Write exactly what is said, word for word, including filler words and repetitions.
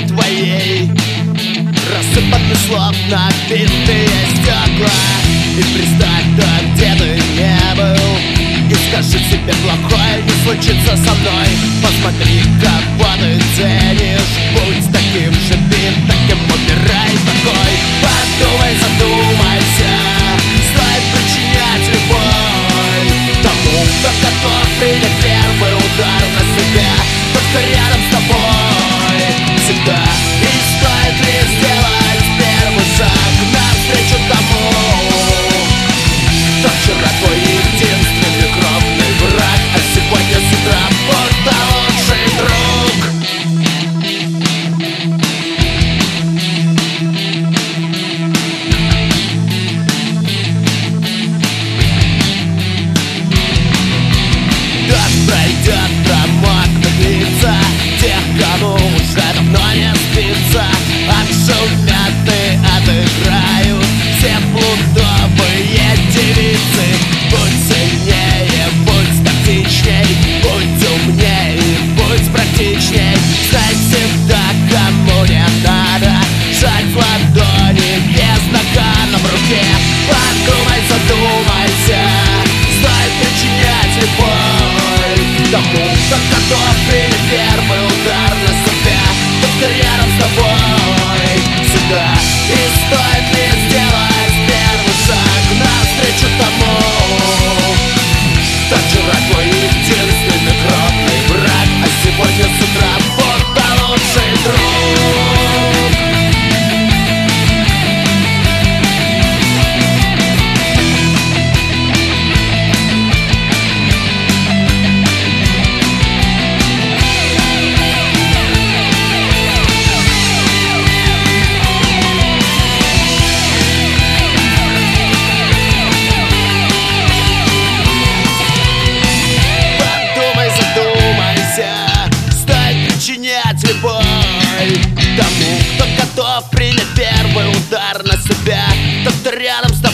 твоей рассыпаны словно битые стекла. И представь, да где ты не был, и скажи себе: плохое не случится со мной. Посмотри, кого ты ценишь, будь таким же бит, таким умирай такой. Подумай, задумайся, стоит причинять любовь тому, кто готов принять первый удар на себя, тот, кто рядом с тобой всегда. И стоит ли сделать первый шаг навстречу тому, кто вчера твой единственный кровный враг, а сегодня с утра будто лучший друг. Дождь пройдет, промокнут лица тех, кому уже давно не спится. Отшумят и отыграют все блудовые девицы. Будь сильнее, будь тактичней, будь умней, будь практичней. Знай всегда, кому не надо жать в ладони без нагана в руке. Подумай, задумайся, стоит причинять любовь тому, кто готов принять первый удар на себя, тот, кто рядом с тобой всегда. И стоит ли сделать первый шаг навстречу тому, кто вчера твой единственный кровный враг, а сегодня с утра будто лучший друг. Причинять любовь тому, кто готов принять первый удар на себя, тот, кто рядом с тобой